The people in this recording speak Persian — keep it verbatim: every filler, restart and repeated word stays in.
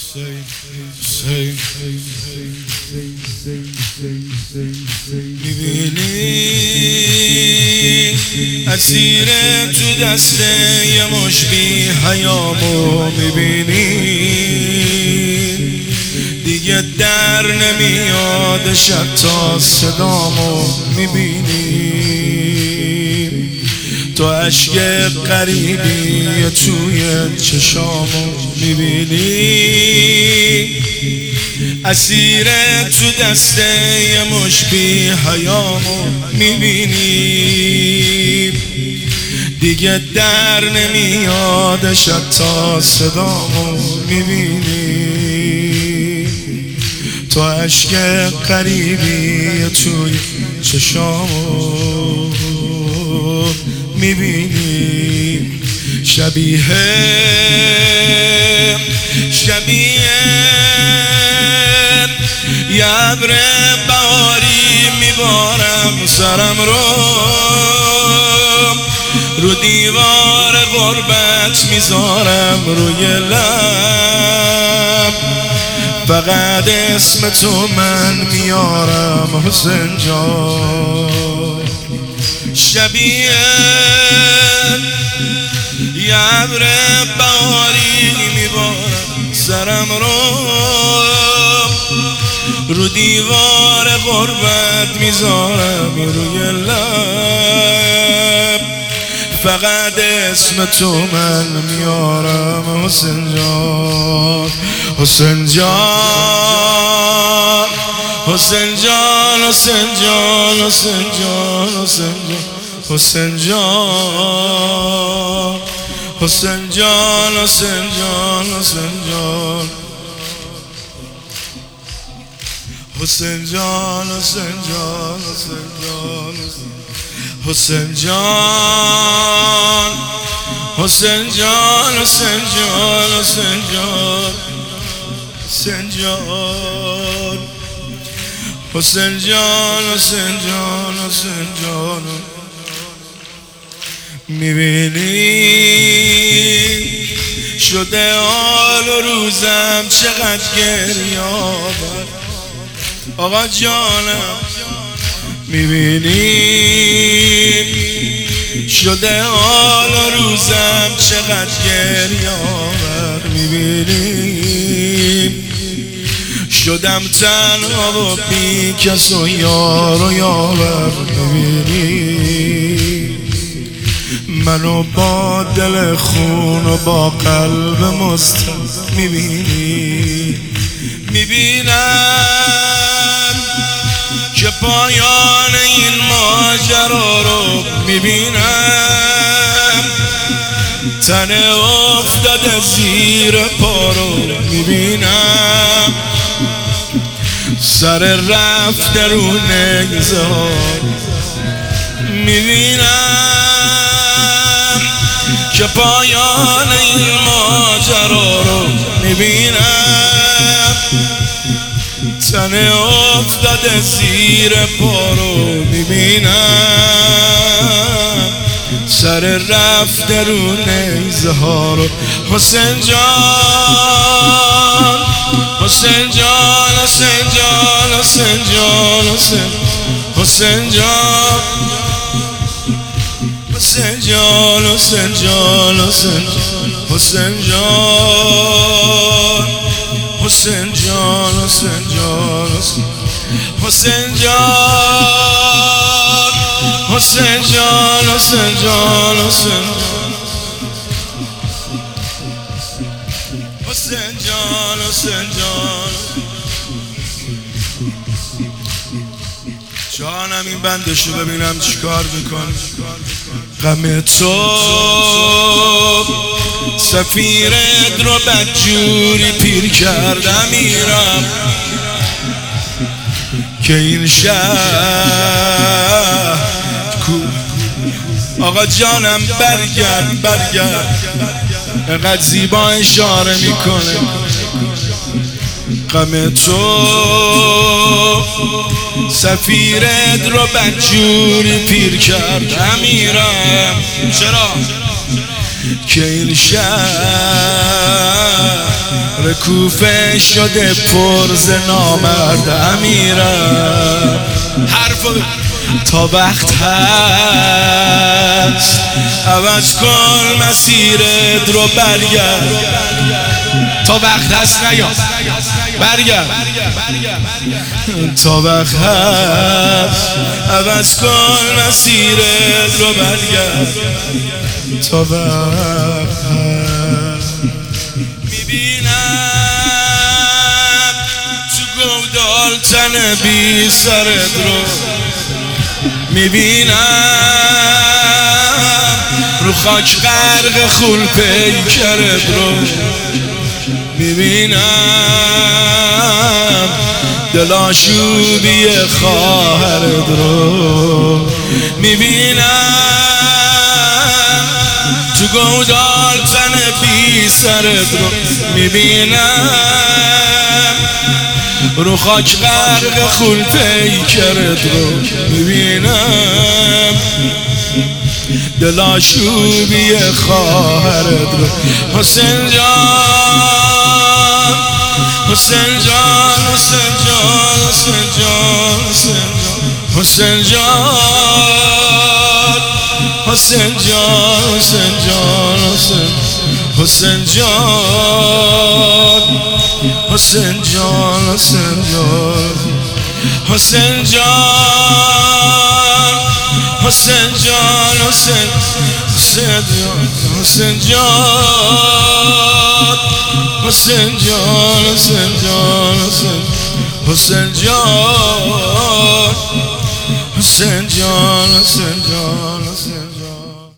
میبینی اسیر تو دست یه مش بی حیامو میبینی دیگه در نمیاد شب صدامو میبینی تو عشق غریبی توی چشامو میبینی اسیر تو دست یه مش بی حیامو میبینی دیگه در نمیاد شب تا صدامو میبینی تو عشق غریبی توی چشامو میبینی شبیه شبیه یه ابر بهاری میبارم سرم رو رو دیوار غربت میذارم روی لب فقط اسم تو من میارم حسین جان شبیه یه ابر بهاری میبارم سرم رو رو دیوار غربت میذارم روی لب فقط اسم تو من میارم حسین جان حسین جان حسین جان حسین جان حسین جان حسین جان حسین جان حسین جان حسین جان حسین جان حسین جان حسین جان حسین جان حسین جان حسین جان حسین جان حسین جان حسین جان حسین جان میبینی شده حال و روزم چقدر گریه‌آور آقا جانم میبینی شده حال و روزم چقدر گریه‌آور میبینی شدم تنها و بی کس و یار و یاور میبینی منو با دل خون و با قلب مستم میبینی میبینم که پایان این ماجرا رو میبینم تن افتاده زیر پا رو میبینم سر رفته رو نگزه ها میبینم که پایان این ماجرا رو میبینم تن افتاده زیر پا رو میبینم سر رفته رو نیزه ها رو حسین جان حسین جان حسین جان حسین جان حسین جان حسین جان حسین جان حسین جان حسین جان حسین جان حسین جان حسین جان حسین جان حسین جان حسین جان جانم این بندشو ببینم چیکار میکن غم تو سفیرت رو بدجوری پیر کردم میرم که این شهر آقا جانم برگرد برگرد اینقدر زیبا اشاره میکنه غم تو سفیرت رو بدجوری پیر کرد امیرم چرا که این شهر کوفه شده پرز نامرد امیرم. حرف تا وقت هست عوض کن مسیرت رو برگرد. تا وقت هست نیا برگرد. تا وقت هست عوض کن مسیرت رو برگرد. تا وقت هست میبینم تو گودال تن بی سرت رو میبینم رو خاک غرق خون پیکرت رو میبینم دلاشوبی خواهرت رو میبینم تو گودال تن بی سرت رو میبینم رو خاک غرق خون پیکرت رو میبینم دلاشوبی خواهرت رو. حسین جان حسین جان حسین جان حسین جان حسین جان حسین جان حسین جان حسین جان حسین جان حسین جان حسین جان حسین جان حسین حسین جان حسین جان حسین جان حسین جان حسین جان حسین جان حسین جان